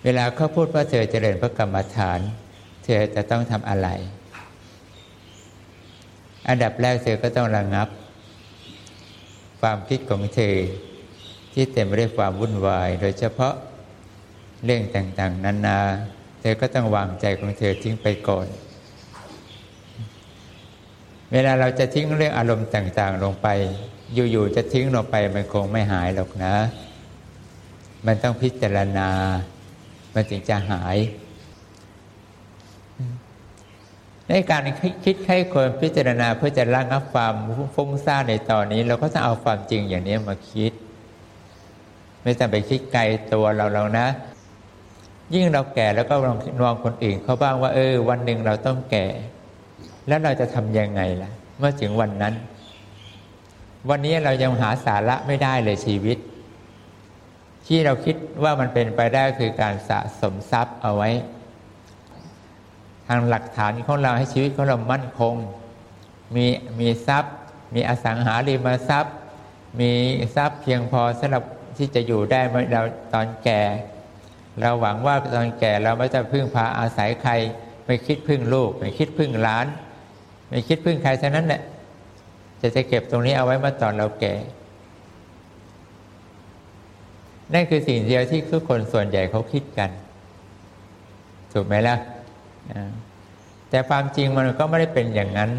เวลาเขาพูดว่าเธอเจริญพระกรรมฐานเธอจะต้องทำอะไรอันดับแรกเธอก็ต้องระงับความคิดของเธอที่เต็มไปด้วยความวุ่นวายโดยเฉพาะเรื่องต่างๆนานาเธอก็ต้องวางใจของเธอทิ้งไปก่อนเวลาเราจะทิ้งเรื่องอารมณ์ต่างๆลงไปอยู่ๆจะทิ้งลงไปมันคงไม่หายหรอกนะมันต้องพิจารณามันถึงจะหายในการคิดให้คนพิจารณาเพื่อจะระงับความฟุ้งซ่านในตอนนี้เราก็ต้องเอาความจริงอย่างนี้มาคิดไม่ต้องไปคิดไกลตัวเรานะยิ่งเราแก่แล้วก็ลองมองคนอื่นเขาบ้างว่าวันหนึ่งเราต้องแก่แล้วเราจะทำยังไงล่ะเมื่อถึงวันนั้นวันนี้เรายังหาสาระไม่ได้เลยชีวิตที่เราคิดว่ามันเป็นไปได้คือการสะสมทรัพย์เอาไว้ทางหลักฐานของเราให้ชีวิตของเรามั่นคงมีทรัพย์มีอสังหาริมทรัพย์มีทรัพย์เพียงพอสำหรับที่จะอยู่ได้เมื่อเราตอนแก่เราหวังว่าตอนแก่เราไม่จะพึ่งพาอาศัยใครไม่คิดพึ่งลูกไม่คิดพึ่งหลานไม่คิดพึ่งใครฉะนั้นแหละจะเก็บตรงนี้เอาไว้เมื่อตอนเราแก่นั่นคือสิ่งเดียวที่ทุกคนส่วนใหญ่เขาคิดกันถูกไหมล่ะแต่ความจริงมันก็ไม่ได้เป็นอย่างนั้น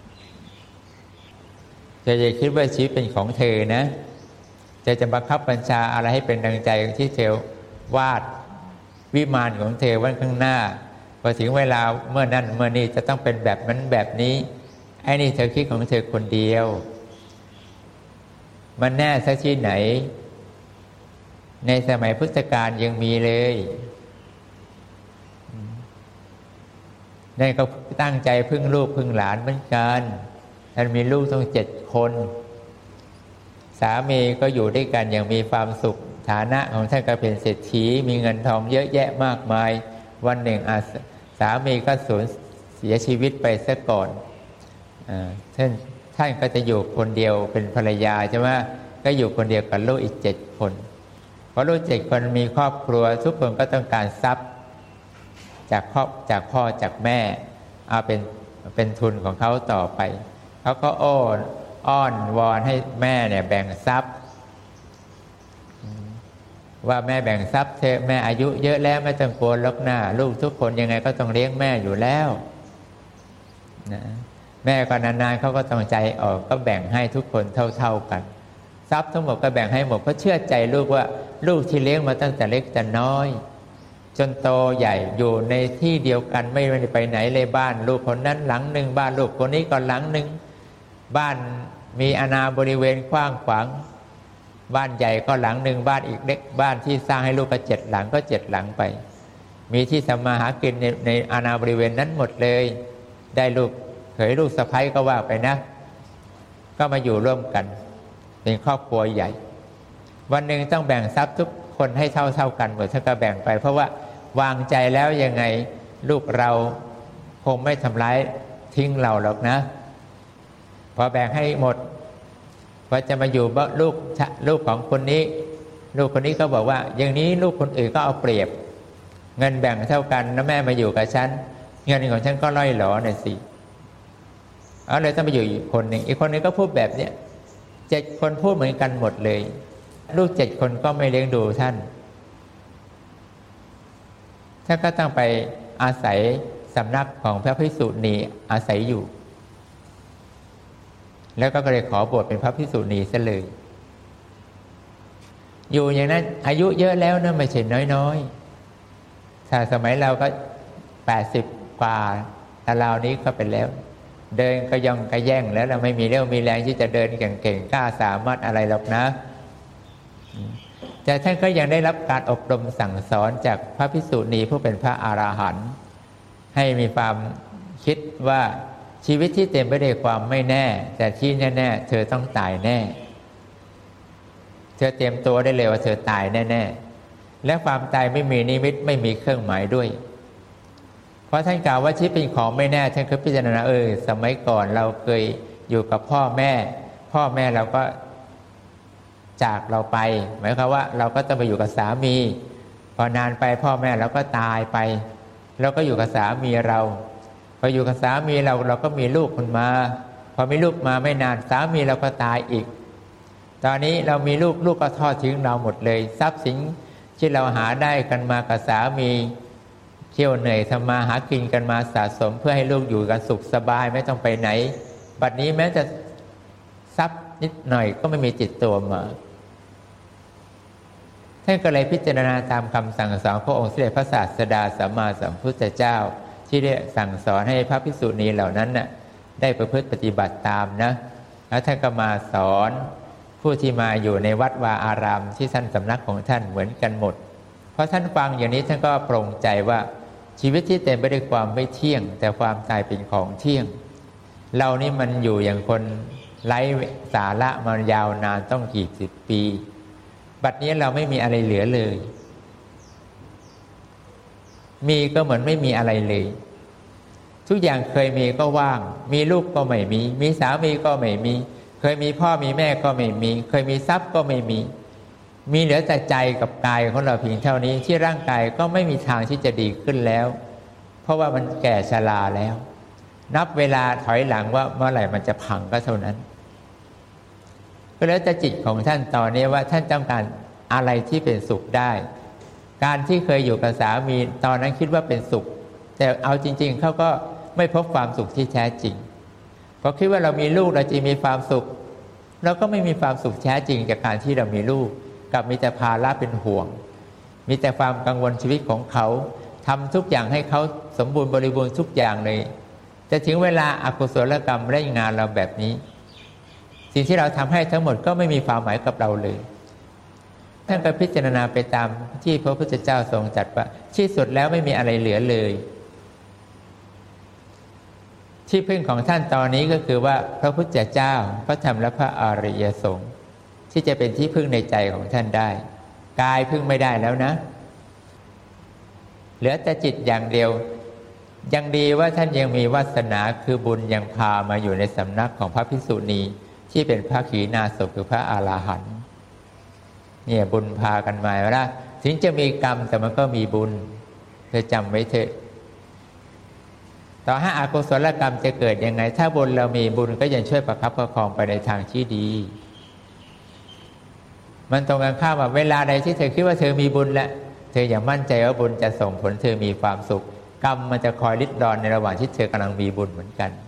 จะคิดว่าชีวิตเป็นของเธอนะจะบังคับบัญชาอะไรให้เป็นดังใจที่เธอวาดวิมานของเธอไว้ข้างหน้าพอถึงเวลาเมื่อนั้นเมื่อนี้จะต้องเป็นแบบนั้นแบบนี้ไอ้นี่เธอคิดของเธอคนเดียวมันแน่สักที่ไหนในสมัยพุทธกาลยังมีเลยนั่นก็ตั้งใจพึ่งลูกพึ่งหลานเหมือนกันท่านมีลูกต้อง7 คนสามีก็อยู่ด้วยกันอย่างมีความสุขฐานะของท่านก็เป็นเศรษฐีมีเงินทองเยอะแยะมากมายวันหนึ่งสามีก็สูญเสียชีวิตไปซะก่อนท่านก็จะอยู่คนเดียวเป็นภรรยาใช่ไหมก็อยู่คนเดียวกับลูกอีก7 คนพอลูก7 คนมีครอบครัวทุกคนก็ต้องการทรัพย์จากพ่อจากแม่เอาเป็นทุนของเขาต่อไปเขาก็อ้อนวอนให้แม่เนี่ยแบ่งทรัพย์ว่าแม่แบ่งทรัพย์เธอแม่อายุเยอะแล้วไม่ต้องกลัวหรอกนะลูกทุกคนยังไงก็ต้องเลี้ยงแม่อยู่แล้วนะแม่ก็นานๆเขาก็ต้องใจออกก็แบ่งให้ทุกคนเท่ากันทรัพย์ทั้งหมดก็แบ่งให้หมดเพราะเชื่อใจลูกว่าลูกที่เลี้ยงมาตั้งแต่เล็กแต่น้อยจนโตใหญ่อยู่ในที่เดียวกันไม่ได้ไปไหนเลยบ้านลูกคนนั้นหลังหนึ่งบ้านลูกคนนี้ก็หลังหนึ่งบ้านมีอาณาบริเวณกว้างขวางบ้านใหญ่ก็หลังหนึ่งบ้านอีกเล็กบ้านที่สร้างให้ลูกก็7 หลังก็7 หลังไปมีที่ทำมาหากินในอาณาบริเวณนั้นหมดเลยได้ลูกเขยลูกสะใภ้ก็ว่าไปนะก็มาอยู่ร่วมกันเป็นครอบครัวใหญ่วันหนึ่งต้องแบ่งทรัพย์ทุกคนให้เท่ากันหมดถ้าก็แบ่งไปเพราะว่าวางใจแล้วยังไงลูกเราคงไม่ทำร้ายทิ้งเราหรอกนะพอแบ่งให้หมดพอจะมาอยู่ลูกของคนนี้ลูกคนนี้ก็บอกว่าอย่างนี้ลูกคนอื่นก็เอาเปรียบเงินแบ่งเท่ากันแล้วแม่มาอยู่กับฉันเงินของฉันก็ล่อยหลอหน่อยสิเอาเลยต้องไปอยู่อีกคนหนึ่งอีกคนนึงก็พูดแบบเนี้ย7 คนพูดเหมือนกันหมดเลยลูก7 คนก็ไม่เลี้ยงดูท่านก็ต้องไปอาศัยสำนักของพระภิกษุณีอาศัยอยู่แล้วก็เลยขอบวชเป็นพระภิกษุณีซะเลยอยู่อย่างนั้นอายุเยอะแล้วนะไม่ใช่น้อยๆถ้าสมัยเราก็80 กว่าแต่เรานี้ก็เป็นแล้วเดินก็ย่องก็แย่งแล้วเราไม่มีเรี่ยวมีแรงที่จะเดินเก่งๆกล้าสามารถอะไรหรอกนะแต่ท่านก็ยังได้รับการอบรมสั่งสอนจากพระภิกษุณีผู้เป็นพระอรหันต์ให้มีความคิดว่าชีวิตที่เต็มไปด้วยความไม่แน่แต่ที่แน่ๆเธอต้องตายแน่เธอเตรียมตัวได้เลยว่าเธอตายแน่ๆและความตายไม่มีนิมิตไม่มีเครื่องหมายด้วยเพราะท่านกล่าวว่าชีวิตเป็นของไม่แน่ท่านเคยพิจารณาสมัยก่อนเราเคยอยู่กับพ่อแม่เราก็จากเราไปหมายความว่าเราก็ต้องไปอยู่กับสามีพอนานไปพ่อแม่เราก็ตายไปเราก็อยู่กับสามีเราพออยู่กับสามีเราก็มีลูกคนมาพอมีลูกมาไม่นานสามีเราก็ตายอีกตอนนี้เรามีลูกก็ทอดทิ้งเราหมดเลยทรัพย์สินที่เราหาได้กันมากับสามีเที่ยวเหนื่อยทำมาหากินกันมาสะสมเพื่อให้ลูกอยู่กันสุขสบายไม่ต้องไปไหนบัดนี้แม้จะทรัพย์นิดหน่อยก็ไม่มีติดตัวมาท่านก็เลยพิจารณาตามคำสั่งสอนพระองค์สมเด็จพระศาสดาสัมมาสัมพุทธเจ้าที่ได้สั่งสอนให้พระภิกษุณีเหล่านั้นน่ะได้ประพฤติปฏิบัติตามนะแล้วท่านก็มาสอนผู้ที่มาอยู่ในวัดวาอารามที่ท่านสำนักของท่านเหมือนกันหมดเพราะท่านฟังอย่างนี้ท่านก็ปรงใจว่าชีวิตที่เต็มไปด้วยความไม่เที่ยงแต่ความตายเป็นของเที่ยงเรานี่มันอยู่อย่างคนไร้สาระมายาวนานต้องกี่สิบปีบัดนี้เราไม่มีอะไรเหลือเลยมีก็เหมือนไม่มีอะไรเลยทุกอย่างเคยมีก็ว่างมีลูกก็ไม่มีสามีก็ไม่มีเคยมีพ่อมีแม่ก็ไม่มีเคยมีทรัพย์ก็ไม่มีเหลือแต่ใจกับกายของเราเพียงเท่านี้ที่ร่างกายก็ไม่มีทางที่จะดีขึ้นแล้วเพราะว่ามันแก่ชราแล้วนับเวลาถอยหลังว่าเมื่อไหร่มันจะพังก็เท่านั้นก็แล้วแต่จิตของท่านตอนนี้ว่าท่านต้องการอะไรที่เป็นสุขได้การที่เคยอยู่กับสามีตอนนั้นคิดว่าเป็นสุขแต่เอาจริงๆเขาก็ไม่พบความสุขที่แท้จริงเพราะคิดว่าเรามีลูกเราจะมีความสุขเราก็ไม่มีความสุขแท้จริงจากการที่เรามีลูกกับมีแต่ภาระเป็นห่วงมีแต่ความกังวลชีวิตของเขาทำทุกอย่างให้เขาสมบูรณ์บริบูรณ์ทุกอย่างเลยแต่ถึงเวลาอกุศลกรรมเล่นงานเราแบบนี้สิ่งที่เราทำให้ทั้งหมดก็ไม่มีความหมายกับเราเลยท่านก็พิจารณาไปตามที่พระพุทธเจ้าทรงจัดว่าที่สุดแล้วไม่มีอะไรเหลือเลยที่พึ่งของท่านตอนนี้ก็คือว่าพระพุทธเจ้าพระธรรมและพระอริยสงฆ์ที่จะเป็นที่พึ่งในใจของท่านได้กายพึ่งไม่ได้แล้วนะเหลือแต่จิตอย่างเดียวยังดีว่าท่านยังมีวาสนาคือบุญยังพามาอยู่ในสำนักของพระภิกษุณีที่เป็นพระขีณาสพคือพระอรหันต์เนี่ยบุญพากันมาว่าถึงจะมีกรรมแต่มันก็มีบุญเธอจำไว้เถอะต่อให้อกุศลกรรมจะเกิดยังไงถ้าบุญเรามีบุญก็ยังช่วยประคับประคองไปในทางที่ดีมันตรงกันข้ามว่าเวลาใดที่เธอคิดว่าเธอมีบุญแล้วเธออย่ามั่นใจว่าบุญจะส่งผลเธอมีความสุขกรรมมันจะคอยริดรอนในระหว่างที่เธอกำลังมีบุญเหมือนกัน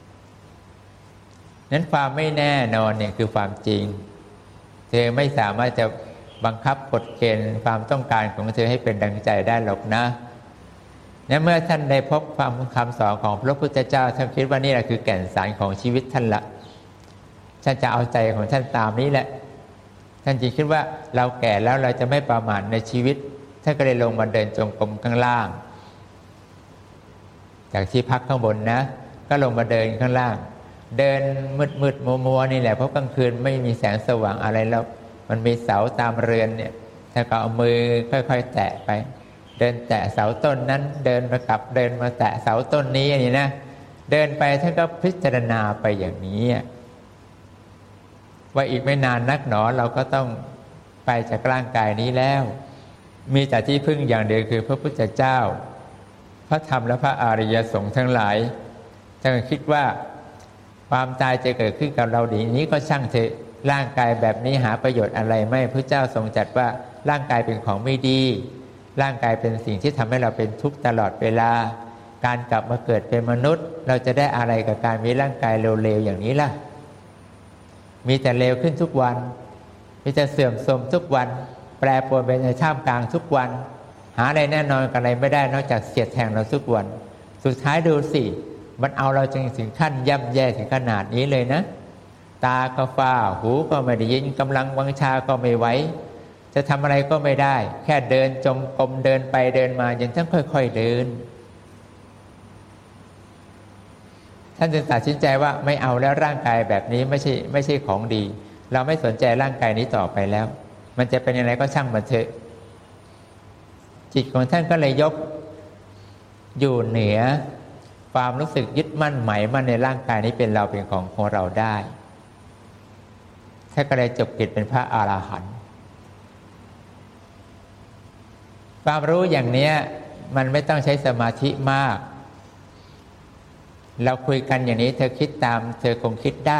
นั้นความไม่แน่นอนเนี่ยคือความจริงเธอไม่สามารถจะบังคับกฎเกณฑ์ความต้องการของเธอให้เป็นดังใจได้หรอกนะและเมื่อท่านได้พบความคำสอนของพระพุทธเจ้าท่านคิดว่านี่แหละคือแก่นสารของชีวิตท่านละท่านจะเอาใจของท่านตามนี้แหละท่านจึงคิดว่าเราแก่แล้วเราจะไม่ประมาทในชีวิตท่านก็เลยลงมาเดินจงกรมข้างล่างจากที่พักข้างบนนะก็ลงมาเดินข้างล่างเดินมืดมัวนี่แหละเพราะกลางคืนไม่มีแสงสว่างอะไรแล้วมันมีเสาตามเรือนเนี่ยท่านก็เอามือค่อยๆแตะไปเดินแตะเสาต้นนั้นเดินมากลับเดินมาแตะเสาต้นนี้นี่นะเดินไปท่านก็พิจารณาไปอย่างนี้ว่าอีกไม่นานนักหนอเราก็ต้องไปจากร่างกายนี้แล้วมีแต่ที่พึ่งอย่างเดียวคือพระพุทธเจ้าพระธรรมและพระอริยสงฆ์ทั้งหลายท่านคิดว่าความตายจะเกิดขึ้นกับเราดีนี้ก็ช่างเถอะร่างกายแบบนี้หาประโยชน์อะไรไม่พระเจ้าทรงจัดว่าร่างกายเป็นของไม่ดีร่างกายเป็นสิ่งที่ทำให้เราเป็นทุกข์ตลอดเวลาการกลับมาเกิดเป็นมนุษย์เราจะได้อะไรกับการมีร่างกายเร็วๆอย่างนี้ล่ะมีแต่เร็วขึ้นทุกวันมีแต่เสื่อมโทรมทุกวันแปรปรวนไปในท่ามกลางทุกวันหาอะไรแน่นอนกับอะไรไม่ได้นอกจากเสียดแทงเราทุกวันสุดท้ายดูสิมันเอาเราจนถึงขั้นย่ำแย่ถึงขนาดนี้เลยนะตาก็ฝ้าหูก็ไม่ได้ยินกำลังวังชาก็ไม่ไหวจะทำอะไรก็ไม่ได้แค่เดินจงกรมเดินไปเดินมายังต้องค่อยๆเดินท่านจึงตัดสินใจว่าไม่เอาแล้วร่างกายแบบนี้ไม่ใช่ของดีเราไม่สนใจร่างกายนี้ต่อไปแล้วมันจะเป็นยังไงก็ช่างมันเถอะจิตของท่านก็เลยยกอยู่เหนือความรู้สึกยึดมั่นหมายมั่นในร่างกายนี้เป็นเราเป็นของเราได้ท่านก็เลยจบกิจเป็นพระอรหันต์ความรู้อย่างเนี้ยมันไม่ต้องใช้สมาธิมากเราคุยกันอย่างนี้เธอคิดตามเธอคงคิดได้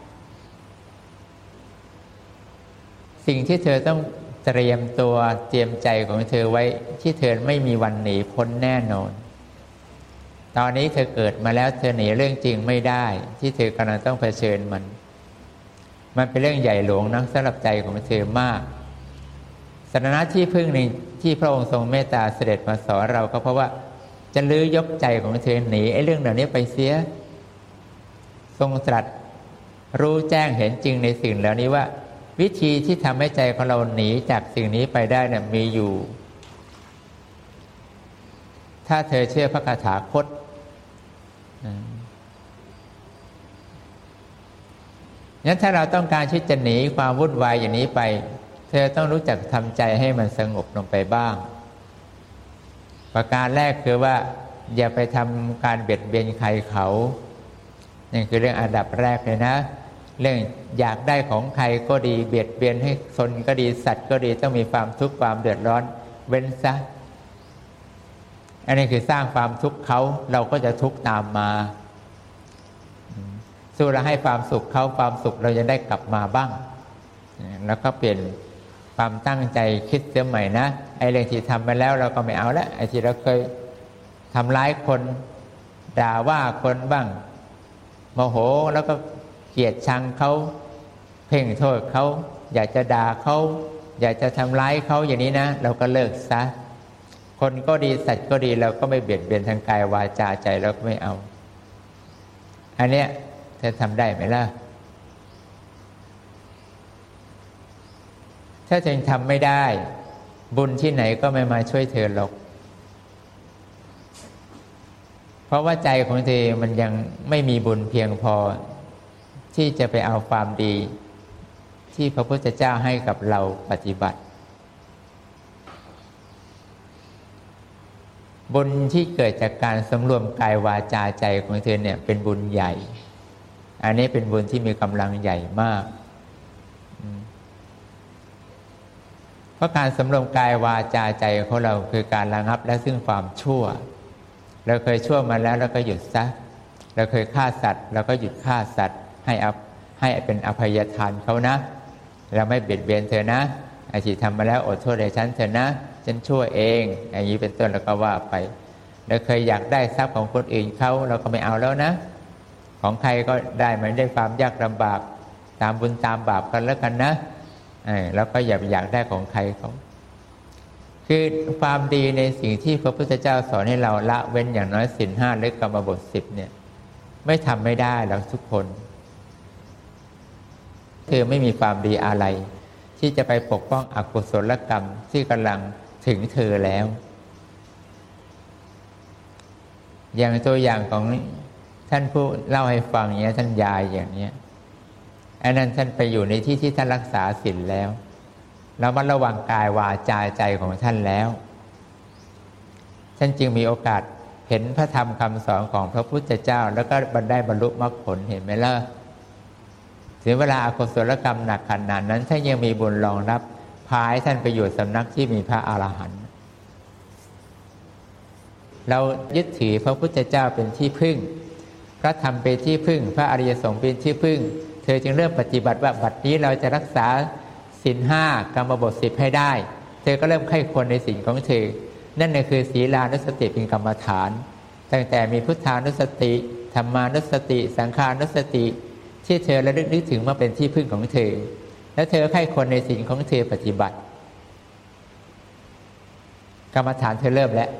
สิ่งที่เธอต้องเตรียมตัวเตรียมใจของเธอไว้ที่เธอไม่มีวันหนีพ้นแน่นอนตอนนี้เธอเกิดมาแล้วเธอหนีเรื่องจริงไม่ได้ที่เธอกำลังต้องเผชิญมันเป็นเรื่องใหญ่หลวงนะสำหรับใจของเธอมากสถานะที่พึ่งหนึ่งที่พระองค์ทรงเมตตาเสด็จมาสอนเราก็เพราะว่าจะลื้อยกใจของเธอหนีไอ้เรื่องเหล่านี้ไปเสียทรงตรัสรู้แจ้งเห็นจริงในสิ่งเหล่านี้ว่าวิธีที่ทำให้ใจของเราหนีจากสิ่งนี้ไปได้เนี่ยมีอยู่ถ้าเธอเชื่อพระคาถาคตงั้นถ้าเราต้องการที่จะหนีความวุ่นวายอย่างนี้ไปเธอต้องรู้จักทำใจให้มันสงบลงไปบ้างประการแรกคือว่าอย่าไปทำการเบียดเบียนใครเขานี่คือเรื่องอันดับแรกเลยนะเรื่องอยากได้ของใครก็ดีเบียดเบียนให้คนก็ดีสัตว์ก็ดีต้องมีความทุกข์ความเดือดร้อนเว้นซะอันนี้คือสร้างความทุกข์เขาเราก็จะทุกข์ตามมาสู้เราให้ความสุขเขาความสุขเราจะได้กลับมาบ้างแล้วก็เปลี่ยนความตั้งใจคิดเสียใหม่นะไอ้เรื่องที่ทำไปแล้วเราก็ไม่เอาแล้วไอ้ที่เราเคยทำร้ายคนด่าว่าคนบ้างโมโหแล้วก็เกลียดชังเขาเพ่งโทษเขาอยากจะด่าเขาอยากจะทำร้ายเขาอย่างนี้นะเราก็เลิกซะคนก็ดีสัตว์ก็ดีเราก็ไม่เบียดเบียนทางกายวาจาใจเราก็ไม่เอาอันเนี้ยเธอทำได้ไหมล่ะถ้าเธอทำไม่ได้บุญที่ไหนก็ไม่มาช่วยเธอหรอกเพราะว่าใจของเธอมันยังไม่มีบุญเพียงพอที่จะไปเอาความดีที่พระพุทธเจ้าให้กับเราปฏิบัติบุญที่เกิดจากการสำรวมกายวาจาใจของเธอเนี่ยเป็นบุญใหญ่อันนี้เป็นบุญที่มีกำลังใหญ่มากเพราะการสำรวมกายวาจาใจของเราคือการระงับและซึ่งความชั่วเราเคยชั่วมาแล้วเราก็หยุดซะเราเคยฆ่าสัตว์เราก็หยุดฆ่าสัตว์ให้เป็นอภัยทานเขานะเราไม่เบียดเบียนเธอนะไอ้ที่ทำมาแล้วอดโทษให้ฉันเถอะนะฉันชั่วเองอย่างนี้เป็นต้นแล้วก็ว่าไปเราเคยอยากได้ทรัพย์ของคนอื่นเขาเราก็ไม่เอาแล้วนะของใครก็ได้มันได้ความยากลำบากตามบุญตามบาปกันแล้วกันนะแล้วก็อย่าอยากได้ของใครเขาคือความดีในสิ่งที่พระพุทธเจ้าสอนให้เราละเว้นอย่างน้อยศีล 5หรือกรรมบท 10เนี่ยไม่ทำไม่ได้หรอกทุกคนเธอไม่มีความดีอะไรที่จะไปปกป้องอกุศลกรรมที่กำลังถึงเธอแล้วอย่างตัวอย่างของท่านผู้เล่าให้ฟังอย่างนี้ท่านยายอย่างนี้อันนั้นท่านไปอยู่ในที่ที่ท่านรักษาศีลแล้วแล้วมันระวังกายวาจาใจของท่านแล้วท่านจึงมีโอกาสเห็นพระธรรมคำสอนของพระพุทธเจ้าแล้วก็ได้บรรลุมรรคผลเห็นไหมล่ะถึงเวลาอกุศลกรรมหนักขนาดนั้นท่านยังมีบุญรองรับพาให้ท่านไปอยู่สำนักที่มีพระอรหันต์เรายึดถือพระพุทธเจ้าเป็นที่พึ่งพระธรรมเป็นที่พึ่งพระอริยสงฆ์เป็นที่พึ่งเธอจึงเริ่มปฏิบัติว่าบัดนี้เราจะรักษาศีล 5กรรมบท 10ให้ได้เธอก็เริ่มไข้ควรในศีลของเธอนั่นคือศีลานุสติเป็นกรรมฐานตั้งแต่มีพุทธานุสติธรรมานุสติสังฆานุสติที่เธอระลึกนึกถึงมาเป็นที่พึ่งของเธอแล้วเธอไข้ควรในศีลของเธอปฏิบัติกรรมฐานเธอเริ่มแล้ว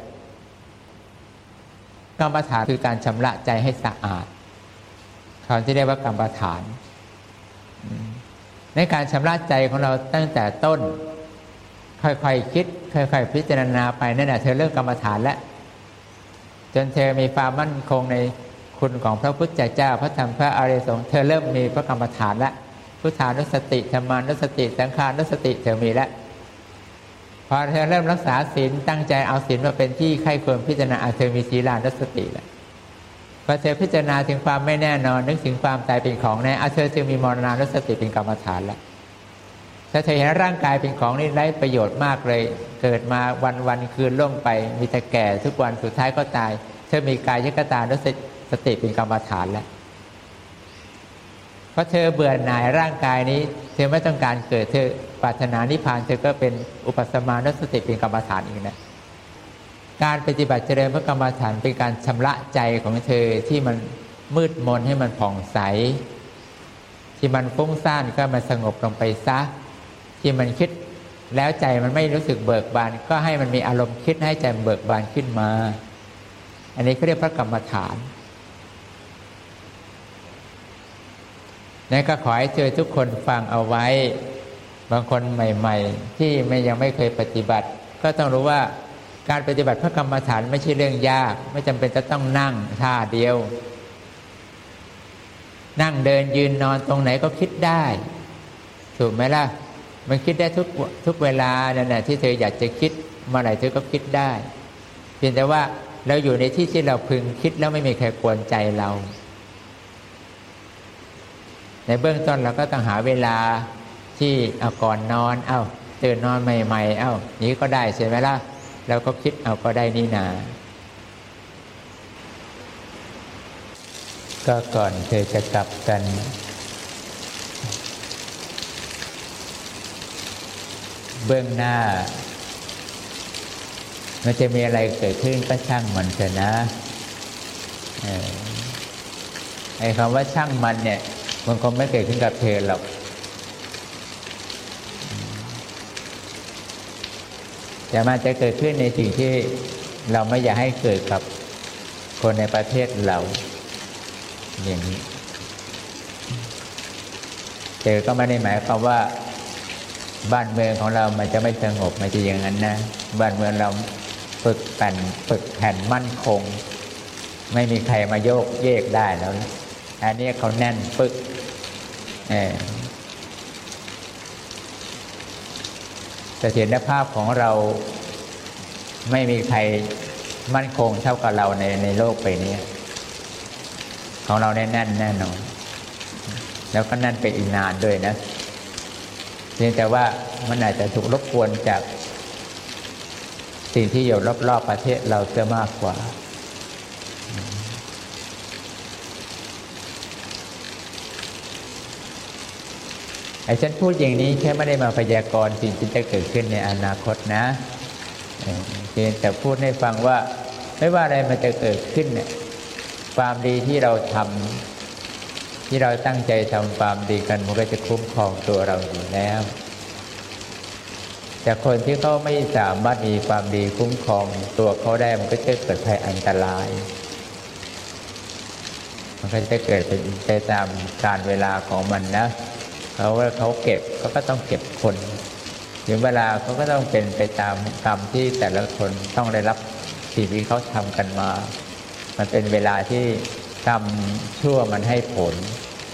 กรรมฐานคือการชำระใจให้สะอาดเขาที่เรียกว่ากรรมฐานในการชำระใจของเราตั้งแต่ต้นค่อยๆคิดค่อยๆพิจารณาไปนั่นแหละเธอเริ่มกรรมฐานแล้วจนเธอมีความมั่นคงในคุณของพระพุทธเจ้าพระธรรมพระอริยสงฆ์เธอเริ่มมีพระกรรมฐานแล้วพุทธานุสติธรรมานุสติสังฆานุสติเธอมีแล้วพอเธอเริ่มรักษาศีลตั้งใจเอาศีลมาเป็นที่ใคร่ควรพิจารณาเธอมีศีลานุสติแล้วพอเธอพิจารณาถึงความไม่แน่นอนนึกถึงความตายเป็นของแน่เธอจึงมีมรณานุสติเป็นกรรมฐานแล้วถ้าเธอเห็นร่างกายเป็นของนี่ไร้ประโยชน์มากเลยเกิดมาวันคืนล่วงไปมีแต่แก่ทุกวันสุดท้ายก็ตายเธอมีกายคตานุสติเป็นกรรมฐานแล้วเพราะเธอเบื่อหน่ายร่างกายนี้เธอไม่ต้องการเกิดเธอปรารถนานิพพานเธอก็เป็นอุปสมานุสติเป็นกรรมฐานอีกนะการปฏิบัติเจริญพระกรรมฐานเป็นการชำระใจของเธอที่มันมืดมนให้มันผ่องใสที่มันฟุ้งซ่านก็มันสงบลงไปซะที่มันคิดแล้วใจมันไม่รู้สึกเบิกบานก็ให้มันมีอารมณ์คิดให้ใจเบิกบานขึ้นมาอันนี้เขาเรียกพระกรรมฐานนั่นก็ขอให้เจอทุกคนฟังเอาไว้บางคนใหม่ๆที่ยังไม่เคยปฏิบัติก็ต้องรู้ว่าการปฏิบัติพระกรรมฐานไม่ใช่เรื่องยากไม่จำเป็นจะต้องนั่งท่าเดียวนั่งเดินยืนนอนตรงไหนก็คิดได้ถูกไหมล่ะมันคิดได้ทุกเวลานั่นแหละที่เธออยากจะคิดเมื่อไหร่เธอก็คิดได้เพียงแต่ว่าเราอยู่ในที่ที่เราพึงคิดแล้วไม่มีใครกวนใจเราในเบื้องต้นเราก็ต้องหาเวลาที่เอาก่อนนอนตื่นนอนใหม่ๆนี้ก็ได้ใช่ไหมล่ะเราก็คิดก็ได้นี่นาก็ก่อนเธอจะกลับกันเบื้องหน้ามันจะมีอะไรเกิดขึ้นก็ช่างมันเถอะนะไอ้คำว่าช่างมันเนี่ยมันคงไม่เกิดขึ้นกับเธอหรอกแต่มันจะเกิดขึ้นในสิ่งที่เราไม่อยากให้เกิดกับคนในประเทศเราอย่างนี้เจอก็ไม่ได้หมายความว่าบ้านเมืองของเรามันจะไม่สงบมันจะอย่างนั้นนะบ้านเมืองเราฝึกแผ่นมั่นคงไม่มีใครมาโยกเยกได้แล้วอันนี้เขาแน่นปึกเสถียรภาพของเราไม่มีใครมั่นคงเท่ากับเราในโลกใบนี้ของเราแน่นแน่นอนแล้วก็แน่นไปอีกนานด้วยนะเพียงแต่ว่ามันอาจจะถูกรบกวนจากสิ่งที่อยู่รอบๆประเทศเราจะมากกว่าฉันพูดอย่างนี้แค่ไม่ได้มาพยากรณ์สิ่งที่จะเกิดขึ้นในอนาคตนะเพียงแต่พูดให้ฟังว่าไม่ว่าอะไรมันจะเกิดขึ้นเนี่ยความดีที่เราทำที่เราตั้งใจทำความดีกันมันก็จะคุ้มครองตัวเราอยู่แล้วแต่คนที่เขาไม่สามารถมีความดีคุ้มครองตัวเขาได้มันก็จะเกิดภัยอันตรายมันก็จะเกิดไปตามกาลเวลาของมันนะเขาเก็บเขาก็ต้องเก็บคนถึงเวลาเขาก็ต้องเป็นไปตามกรรมที่แต่ละคนต้องได้รับสิ่งที่เขาทำกันมามันเป็นเวลาที่กรรมชั่วมันให้ผล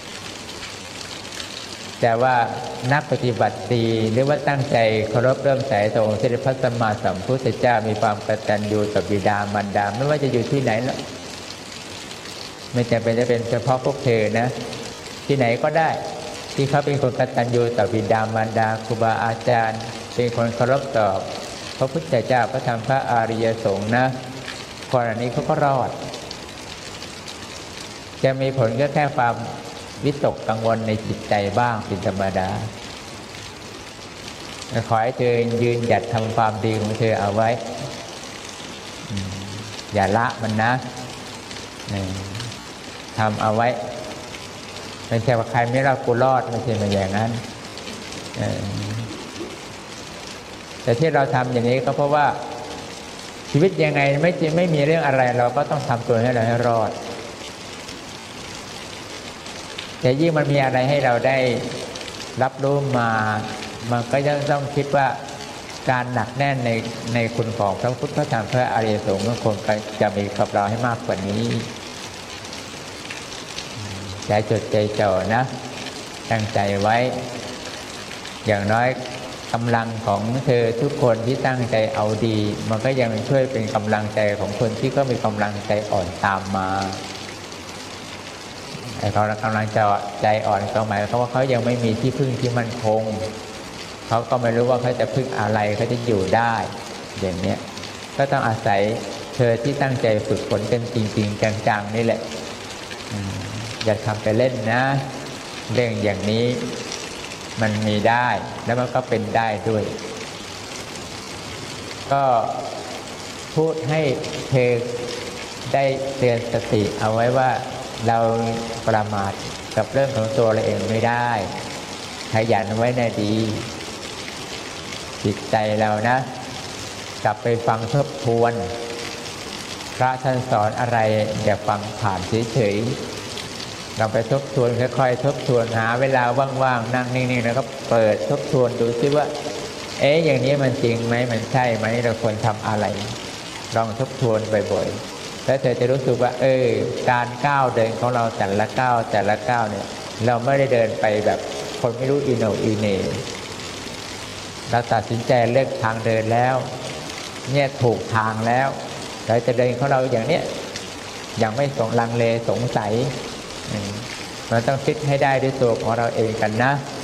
แต่ว่านักปฏิบัติดีหรือว่าตั้งใจเคารพเริ่มใส่ต่อองค์สมเด็จพระสัมมาสัมพุทธเจ้ามีความกตัญญูต่อบิดามารดาไม่ว่าจะอยู่ที่ไหนแล้วไม่จำเป็นจะเป็นเฉพาะพวกเธอนะที่ไหนก็ได้ที่เขาเป็นคนกตัญญูต่อบิดามารดาครูบาอาจารย์เป็นคนเคารพต่อพระพุทธเจ้าพระธรรมพระอริยสงฆ์นะคนอันนี้เขาก็รอดจะมีผลก็แค่ความวิตกกังวลในจิตใจบ้างเป็นธรรมดาขอให้เธอยืนหยัดทำความดีของเธอเอาไว้อย่าละมันนะทำเอาไว้ไม่ใช่ว่าใครไม่รอดกูรอดไม่ใช่มาอย่างนั้นแต่ที่เราทำอย่างนี้ก็เพราะว่าชีวิตยังไงไม่มีเรื่องอะไรเราก็ต้องทำตัวให้เราให้รอดแต่ยิ่งมันมีอะไรให้เราได้รับรู้มามันก็ยังต้องคิดว่าการหนักแน่นในคุณของพระพุทธพระธรรมพระอริยสงฆ์คงจะมีกับเราให้มากกว่านี้ใจจดใจจ่อนะตั้งใจไว้อย่างน้อยกำลังของเธอทุกคนที่ตั้งใจเอาดีมันก็ยังช่วยเป็นกำลังใจของคนที่ก็มีกำลังใจอ่อนตามมาไอ้เขากำลังใจอ่อนก็หมายความว่าเขายังไม่มีที่พึ่งที่มั่นคงเขาก็ไม่รู้ว่าเขาจะพึ่งอะไรเขาจะอยู่ได้อย่างเนี้ยก็ต้องอาศัยเธอที่ตั้งใจฝึกฝนกันจริงๆจังๆนี่แหละอย่าทำไปเล่นนะเรื่องอย่างนี้มันมีได้แล้วมันก็เป็นได้ด้วยก็พูดให้เธอได้เตือนสติเอาไว้ว่าเราประมาทกับเรื่องของตัวเราเองไม่ได้ขยันไว้นะดีจิตใจเรานะกลับไปฟังทบทวนพระท่านสอนอะไรอย่าฟังผ่านเฉยๆเราไปทบทวนค่อยๆทบทวนหาเวลาว่างๆนั่งนิ่งๆแล้วก็เปิดทบทวนดูซิว่าอย่างนี้มันจริงไหมมันใช่ไหมเราควรทำอะไรลองทบทวนบ่อยๆแล้วเธอจะรู้สึกว่าการก้าวเดินของเราแต่ละก้าวเนี่ยเราไม่ได้เดินไปแบบคนไม่รู้อีโหนอีเหน่เราตัดสินใจเลือกทางเดินแล้วเนี่ยถูกทางแล้วเราจะเดินของเราอย่างเนี้ยอย่างไม่ลังเลสงสัยมันต้องคิดให้ได้ด้วยตัวของเราเองกันนะ